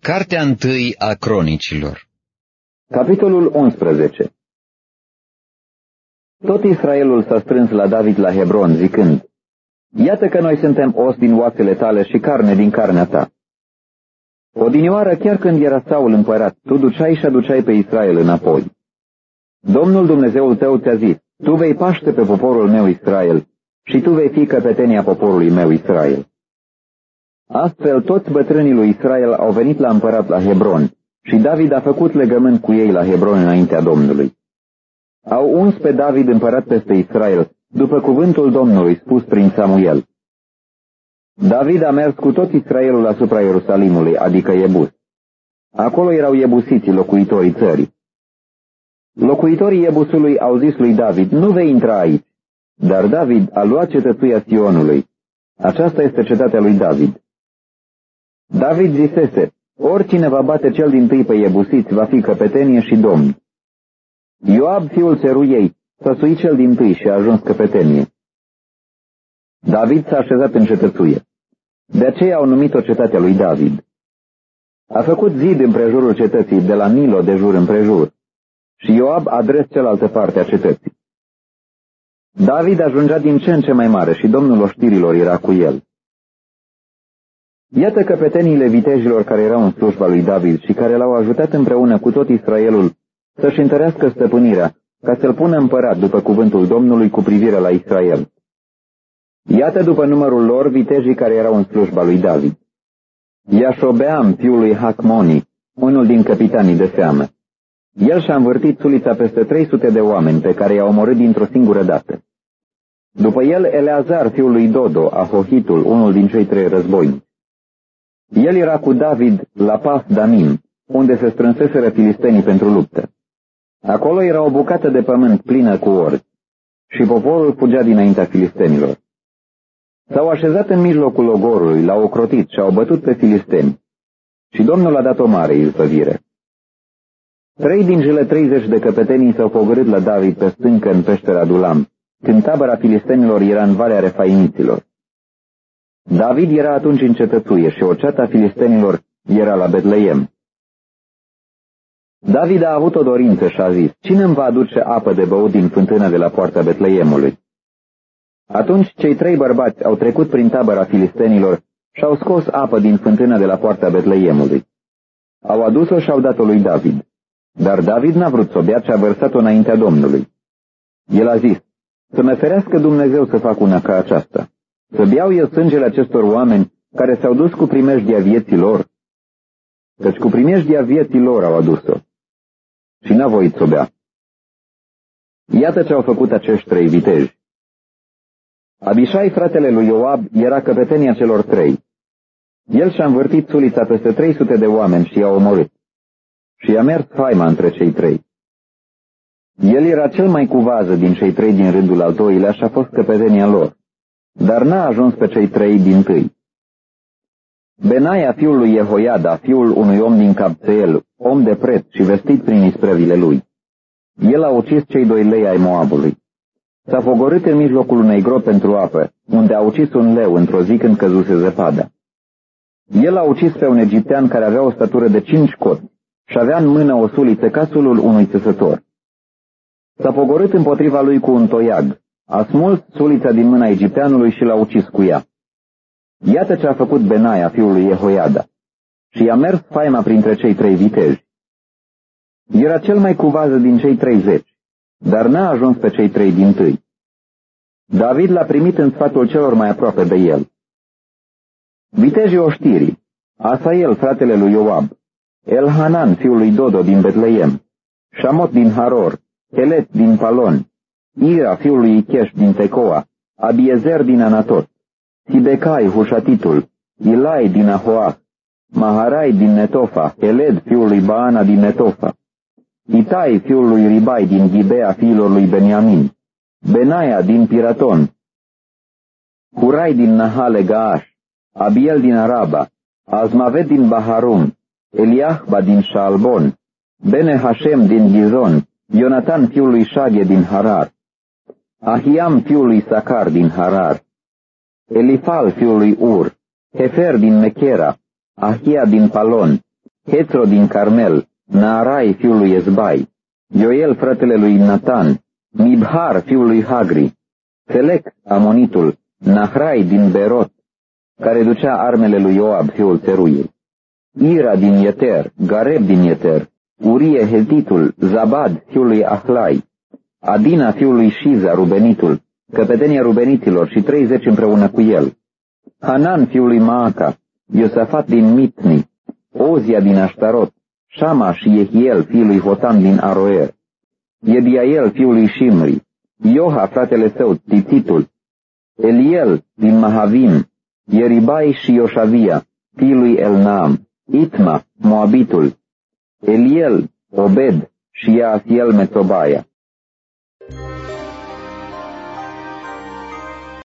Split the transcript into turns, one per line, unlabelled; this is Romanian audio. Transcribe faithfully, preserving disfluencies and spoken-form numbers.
Cartea întâi a Cronicilor.
Capitolul unsprezece. Tot Israelul s-a strâns la David la Hebron, zicând: Iată că noi suntem os din oasele tale și carne din carnea ta. Odinioară, chiar când era Saul împărat, tu duceai și aduceai pe Israel înapoi. Domnul Dumnezeul tău ți-a zis: Tu vei paște pe poporul meu Israel și tu vei fi căpetenia poporului meu Israel. Astfel, toți bătrânii lui Israel au venit la împărat la Hebron și David a făcut legământ cu ei la Hebron înaintea Domnului. Au uns pe David împărat peste Israel, după cuvântul Domnului spus prin Samuel. David a mers cu tot Israelul asupra Ierusalimului, adică Iebus. Acolo erau iebusiții, locuitorii țării. Locuitorii Iebusului au zis lui David: Nu vei intra aici. Dar David a luat cetățuia Sionului. Aceasta este cetatea lui David. David zisese: Oricine va bate cel dintâi pe iebusiți va fi căpetenie și domn. Ioab, fiul țeruiei, s-a suit cel dintâi și a ajuns căpetenie. David s-a așezat în cetățuie. De aceea au numit-o cetatea lui David. A făcut zid împrejurul cetății, de la Nilo de jur împrejur, și Ioab a dres cealaltă parte a cetății. David ajungea din ce în ce mai mare și Domnul oștirilor era cu el. Iată căpeteniile vitejilor care erau în slujba lui David și care l-au ajutat împreună cu tot Israelul să-și întărească stăpânirea, ca să-l pună împărat după cuvântul Domnului cu privire la Israel. Iată după numărul lor vitejii care erau în slujba lui David. Iașobeam, fiul lui Hacmoni, unul din capitanii de seamă. El și-a învârtit sulița peste trei sute de oameni pe care i-a omorât dintr-o singură dată. După el Eleazar, fiul lui Dodo, Ahohitul, unul din cei trei războinici. El era cu David la Pas Damim, unde se strânseseră filistenii pentru luptă. Acolo era o bucată de pământ plină cu orzi și poporul fugea dinaintea filistenilor. S-au așezat în mijlocul ogorului, l-au ocrotit și au bătut pe filisteni și Domnul a dat o mare izbăvire. Trei din cele treizeci de căpetenii s-au pogorât la David pe stâncă în peștera Adulam, când tabăra filistenilor era în Valea Refaimiților. David era atunci în cetățuie și o ceată a filistenilor era la Betleem. David a avut o dorință și a zis: Cine îmi va aduce apă de băut din fântâna de la poarta Betleemului? Atunci cei trei bărbați au trecut prin tabăra filistenilor și au scos apă din fântâna de la poarta Betleemului. Au adus-o și au dat-o lui David. Dar David n-a vrut să o bea, ci a vărsat-o înaintea Domnului. El a zis: Să-mi ferească Dumnezeu să fac una ca aceasta, să beau eu sângele acestor oameni care s-au dus cu primejdia vieții lor, căci cu primejdia vieții lor au adus-o. Și n-a voit să o bea. Iată ce au făcut acești trei viteji. Abișai, fratele lui Ioab, era căpetenia celor trei. El și-a învârtit sulița peste trei sute de oameni și i-a omorât. Și i-a mers faima între cei trei. El era cel mai cu vază din cei trei din rândul al doilea și a fost căpetenia lor, dar n-a ajuns pe cei trei dintâi. Benaia, fiul lui Jehoiada, fiul unui om din Cabțeel, om de preț și vestit prin isprăvile lui. El a ucis cei doi lei ai Moabului. S-a fogorât în mijlocul unei gropi pentru apă, unde a ucis un leu într-o zi când căzuse zăpada. El a ucis pe un egiptean care avea o statură de cinci coți și avea în mână o suliță ca sulul unui țesător. S-a pogorât împotriva lui cu un toiag, a smuls sulița din mâna egipteanului și l-a ucis cu ea. Iată ce a făcut Benaia, fiul lui Jehoiada, și i-a mers faima printre cei trei viteji. Era cel mai cu vază din cei treizeci, dar n-a ajuns pe cei trei dintâi. David l-a primit în sfatul celor mai aproape de el. Vitejii oștirii: Asael, fratele lui Ioab, Elhanan, fiul lui Dodo din Betleem, Șamot din Haror, Helet din Palon, Ira, fiul lui Icheș din Tecoa, Abiezer din Anatot, Sibecai, Hușatitul, Ilai din Ahoah, Maharai din Netofa, Heled, fiul lui Baana din Netofa, Itai, fiul lui Ribai din Ghibea fiilor lui Beniamin, Benaia din Piraton, Hurai din Nahale Gaash, Abiel din Araba, Azmavet din Baharum, Eliahba din Shaalbon, Bene Hashem din Gizon, Ionatan fiul lui Shage din Harar, Ahiam fiul lui Sacar din Harar, Elifal fiul lui Ur, Hefer din Mechera, Ahia din Palon, Hetro din Carmel, Naarai fiul lui Ezbai, Ioel fratele lui Natan, Mibhar fiul lui Hagri, Selec amonitul, Nahrai din Berot, care ducea armele lui Ioab fiul Țeruiei, Ira din Ieter, Gareb din Ieter, Urie Hetitul, Zabad fiul lui Ahlai, Adina fiul lui Shiza Rubenitul, căpetenia Rubeniților și treizeci împreună cu el, Hanan fiul lui Maaca, Iosafat din Mitni, Ozia din Aștarot, Shama și Yehiel fiul lui Hotam din Aroer, Ediael fiul lui Shimri, Ioha fratele său, Tititul, Eliel din Mahavim, Ieribai și Ioșavia, fiul lui Elnaam, Itma, Moabitul, Eliel, Obed și Yaasiel Metzobaia.